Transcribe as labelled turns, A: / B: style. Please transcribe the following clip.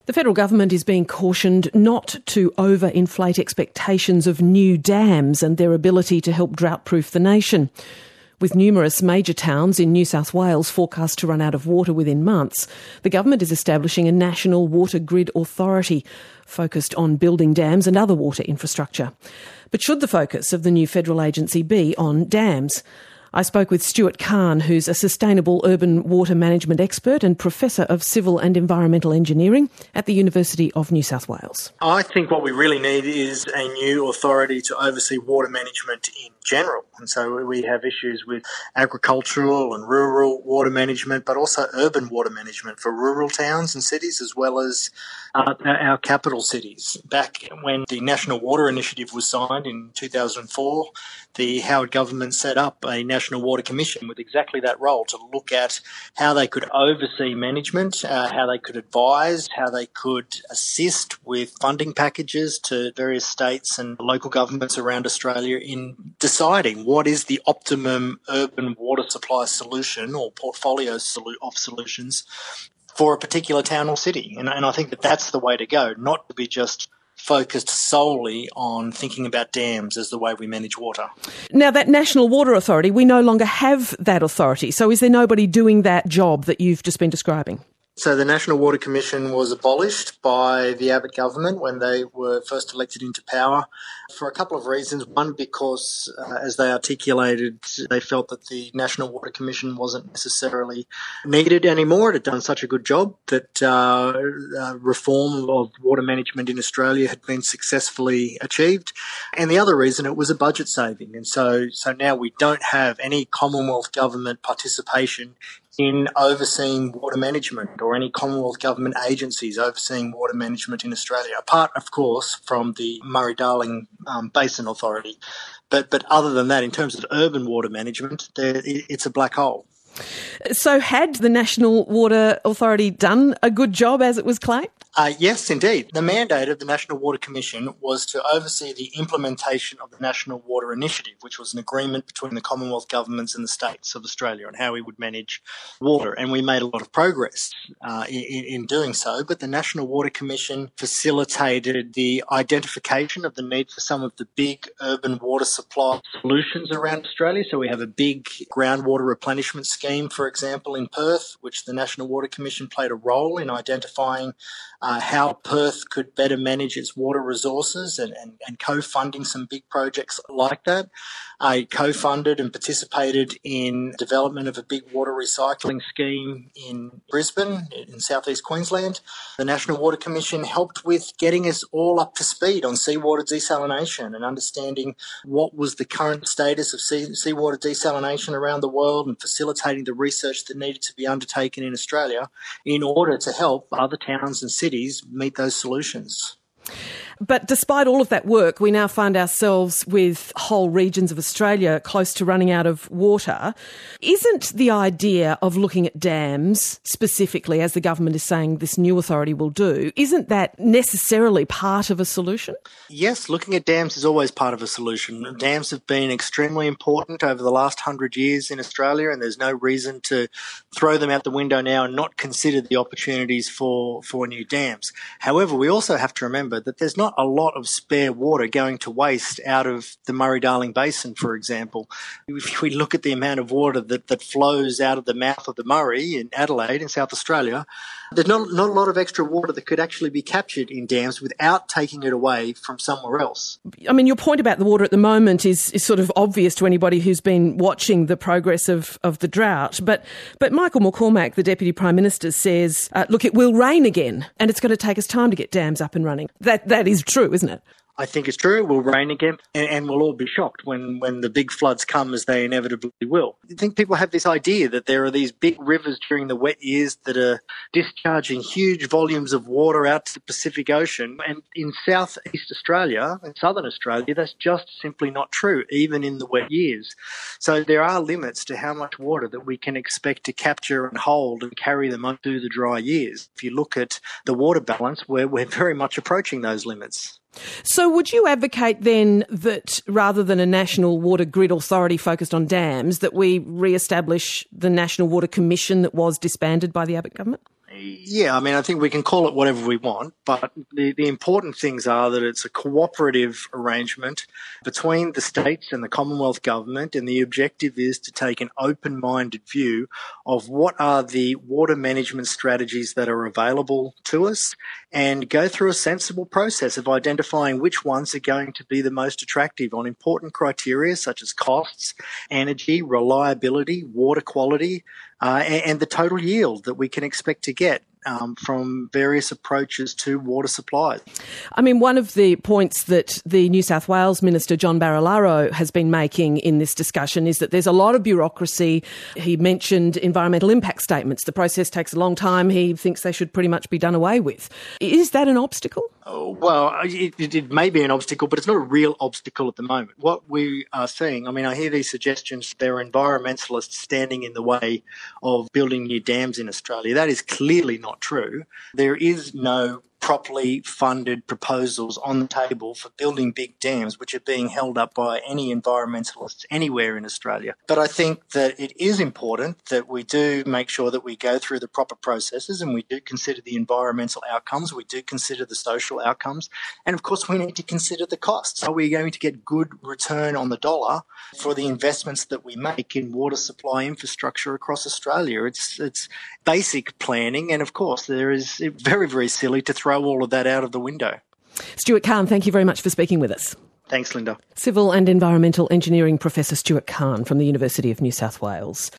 A: The federal government is being cautioned not to overinflate expectations of new dams and their ability to help drought-proof the nation. With numerous major towns in New South Wales forecast to run out of water within months, the government is establishing a national water grid authority focused on building dams and other water infrastructure. But should the focus of the new federal agency be on dams? I spoke with Stuart Kahn, who's a sustainable urban water management expert and Professor of Civil and Environmental Engineering at the University of New South Wales.
B: I think what we really need is a new authority to oversee water management in general. And so we have issues with agricultural and rural water management, but also urban water management for rural towns and cities, as well as our capital cities. Back when the National Water Initiative was signed in 2004, the Howard government set up a National Water Commission with exactly that role, to look at how they could oversee management, how they could advise, how they could assist with funding packages to various states and local governments around Australia in deciding what is the optimum urban water supply solution or portfolio of solutions for a particular town or city. And I think that that's the way to go, not to be just focused solely on thinking about dams as the way we manage water.
A: Now, that National Water Authority, we no longer have that authority. So is there nobody doing that job that you've just been describing?
B: So the National Water Commission was abolished by the Abbott government when they were first elected into power for a couple of reasons. One, because, as they articulated, they felt that the National Water Commission wasn't necessarily needed anymore. It had done such a good job that reform of water management in Australia had been successfully achieved. And the other reason, it was a budget saving. And so now we don't have any Commonwealth government participation in overseeing water management, or any Commonwealth government agencies overseeing water management in Australia, apart, of course, from the Murray-Darling Basin Authority. But other than that, in terms of urban water management, it's a black hole.
A: So had the National Water Authority done a good job as it was claimed?
B: Yes, indeed. The mandate of the National Water Commission was to oversee the implementation of the National Water Initiative, which was an agreement between the Commonwealth governments and the states of Australia on how we would manage water. And we made a lot of progress in doing so. But the National Water Commission facilitated the identification of the need for some of the big urban water supply solutions around Australia. So we have a big groundwater replenishment scheme, for example, in Perth, which the National Water Commission played a role in identifying how Perth could better manage its water resources and co-funding some big projects like that. I co-funded and participated in development of a big water recycling scheme in Brisbane, in southeast Queensland. The National Water Commission helped with getting us all up to speed on seawater desalination and understanding what was the current status of seawater desalination around the world, and facilitating the research that needed to be undertaken in Australia in order to help other towns and cities meet those solutions.
A: But despite all of that work, we now find ourselves with whole regions of Australia close to running out of water. Isn't the idea of looking at dams specifically, as the government is saying this new authority will do, isn't that necessarily part of a solution?
B: Yes, looking at dams is always part of a solution. Dams have been extremely important over the last 100 years in Australia, and there's no reason to throw them out the window now and not consider the opportunities for new dams. However, we also have to remember that there's not a lot of spare water going to waste out of the Murray-Darling Basin, for example. If we look at the amount of water that flows out of the mouth of the Murray in Adelaide in South Australia, there's not a lot of extra water that could actually be captured in dams without taking it away from somewhere else.
A: I mean, your point about the water at the moment is sort of obvious to anybody who's been watching the progress of the drought. But Michael McCormack, the Deputy Prime Minister, says, look, it will rain again and it's going to take us time to get dams up and running. That is true, isn't it?
B: I think it's true. It will rain again, and we'll all be shocked when the big floods come, as they inevitably will. I think people have this idea that there are these big rivers during the wet years that are discharging huge volumes of water out to the Pacific Ocean. And in southeast Australia and southern Australia, that's just simply not true, even in the wet years. So there are limits to how much water that we can expect to capture and hold and carry them on through the dry years. If you look at the water balance, we're very much approaching those limits.
A: So would you advocate then that rather than a National Water Grid Authority focused on dams, that we re-establish the National Water Commission that was disbanded by the Abbott government?
B: Yeah, I mean, I think we can call it whatever we want, but the important things are that it's a cooperative arrangement between the states and the Commonwealth Government, and the objective is to take an open-minded view of what are the water management strategies that are available to us and go through a sensible process of identifying which ones are going to be the most attractive on important criteria such as costs, energy, reliability, water quality, and the total yield that we can expect to get from various approaches to water supplies.
A: I mean, one of the points that the New South Wales Minister, John Barilaro, has been making in this discussion is that there's a lot of bureaucracy. He mentioned environmental impact statements. The process takes a long time. He thinks they should pretty much be done away with. Is that an obstacle?
B: Well, it may be an obstacle, but it's not a real obstacle at the moment. What we are seeing, I mean, I hear these suggestions, there are environmentalists standing in the way of building new dams in Australia. That is clearly not true. There is no properly funded proposals on the table for building big dams, which are being held up by any environmentalists anywhere in Australia. But I think that it is important that we do make sure that we go through the proper processes and we do consider the environmental outcomes, we do consider the social outcomes, and of course we need to consider the costs. Are we going to get good return on the dollar for the investments that we make in water supply infrastructure across Australia? It's basic planning, and of course there is very, very silly to throw all of that out of the window.
A: Stuart Kahn, thank you very much for speaking with us.
B: Thanks, Linda.
A: Civil and Environmental Engineering Professor Stuart Kahn from the University of New South Wales.